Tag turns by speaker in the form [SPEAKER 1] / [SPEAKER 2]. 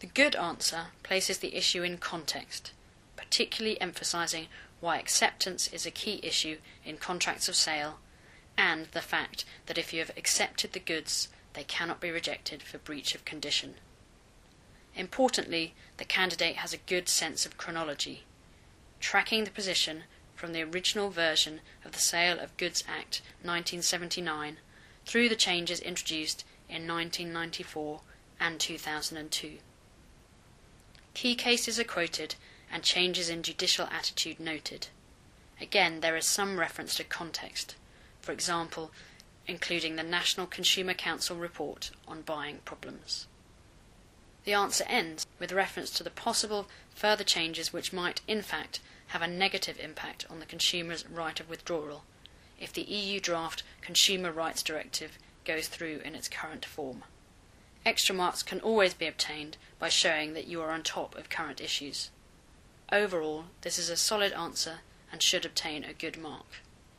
[SPEAKER 1] good answer places the issue in context, particularly emphasising why acceptance is a key issue in contracts of sale, and the fact that if you have accepted the goods, they cannot be rejected for breach of condition. Importantly, the candidate has a good sense of chronology, tracking the position from the original version of the Sale of Goods Act 1979 through the changes introduced in 1994 and 2002. Key cases are quoted and changes in judicial attitude noted. Again, there is some reference to context, for example, including the National Consumer Council report on buying problems. The answer ends with reference to the possible further changes which might, in fact, have a negative impact on the consumer's right of withdrawal if the EU draft Consumer Rights Directive goes through in its current form. Extra marks can always be obtained by showing that you are on top of current issues. Overall, this is a solid answer and should obtain a good mark.